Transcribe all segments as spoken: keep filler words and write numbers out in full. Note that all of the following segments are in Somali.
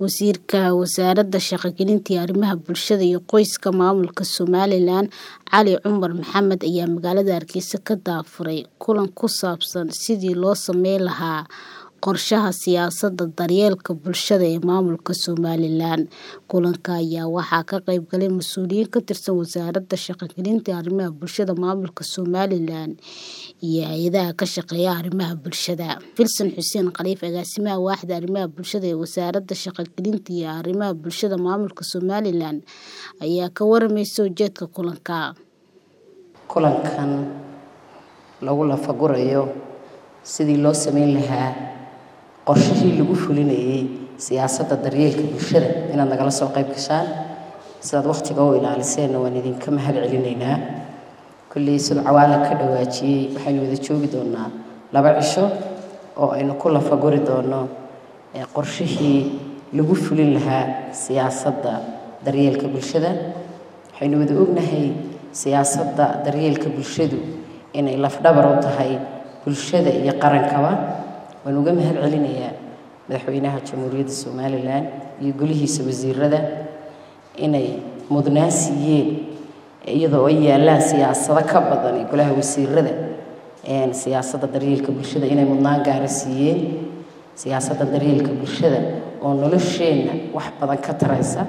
Wasiirka Wasaaradda Shaqo-gelinta iyo Arrimaha Bulshada iyo Qoyska Maamulka Somalilan Cali Cumar Maxamed ayaa magaalada Hargeysa ka daafuray kulan ku saabsan sidii loo sameyn lahaa qorshaha siyaasadda daryeelka bulshada ee maamulka Somalilan. Kulanka ayaa waxaa ka qayb galay mas'uuliyiin ka tirsan Wasaaradda Shaqo-gelinta iyo Arrimaha Bulshada Maamulka Somalilan iyo hay'adaha ka shaqeeya arrimaha bulshada. Filsan Xuseen Khaliif, Agaasimaha Waaxda Arrimaha Bulshada ee Wasaaradda Shaqo-gelinta iyo Arrimaha Bulshada Maamulka Somalilan, ayaa ka waramaysay ujeedka kulanka. Kulankan lagu lafagurayo sidii loo sameyn lahaa qorshihii lagu fulinayay siyaasadda daryeelka bulshada inaad nagala soo qayb gashaan sidaad waqtiga u ilaaliseen waan idinka mahad celinaynaa. kulli sida cawaala ka dhawaajiyay waxaynu wada joogi doonaa laba cisho oo aynu ku lafaguri doono qorshihii lagu fulin lahaa siyaasadda daryeelka bulshada. waxaynu wada ognahay siyaasadda daryeelka bulshadu inay lafdhabar u tahay bulshada iyo qarankaba. waan uga mahad celinayaa madaxweynaha Jamhuuriyadda Somaliland iyo golihiisa wasiirada inay mudnaan siiyeen iyadoo ay yaalaan siyaasado ka badan golaha wasiirada ee siyaasadda daryeelka bulshada inay mudnaan gaar ah siiyeen siyaasadda daryeelka bulshada oo nolosheena wax badan ka taraysa.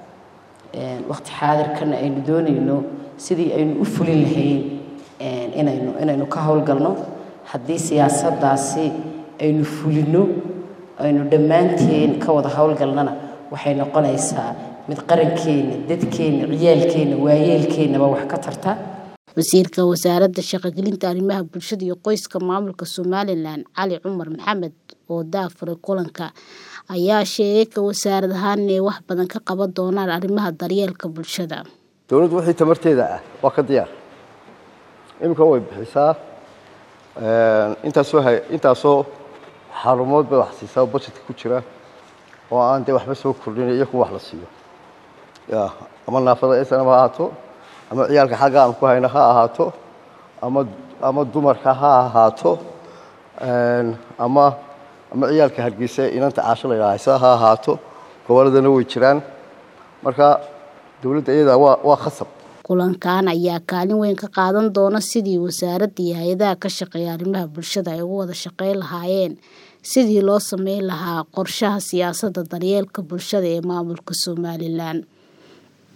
ee waqti xaadirkan aynu doonayno sidii aynu u fulin lahayn inaynu inaynu ka hawlgalno. haddii siyaasaddaasi aynu fulino aynu dhammaanteen ka wada hawlgalnana waxay noqonaysaa mid qarankeena, dadkeena, ciyaalkeena, waayeelkeenaba wax ka tarta. Wasiirka Wasaaradda Shaqo-gelinta Arrimaha Bulshada iyo Qoyska Maamulka Somalilan Cali Cumar Maxamed oo daafuray kulanka ayaa sheegay ka wasaarad ahaan inay wax badan ka qaban doonaan arrimaha daryeelka bulshada. Dawladdu wixii tamarteeda ah waa ka diyaar. imika way bixisaa intaasoo intaasoo xarumood bay wax siisaa budgetka ku jira oo aan de waxba soo kordhin iyo ku wax la siiyo ya ama naafada aysan ma ahaato ama ciyaalka xagga aan ku hayna ha ahaato ama ama dumarka ha ahaato ama ama ciyaalka Hargeysa inanta caasho la yiraahdo ha ahaato goboladana way jiraan. marka dawladda iyada waa waa khasab. Kulankan ayaa kaalin weyn ka qaadan doona sidii wasaaradda iyo hay'adaha ka shaqeeya arrimaha bulshada ay ugu wada shaqeyn lahaayeen sidii loo sameyn lahaa qorshaha siyaasadda daryeelka bulshada ee maamulka Somalilan.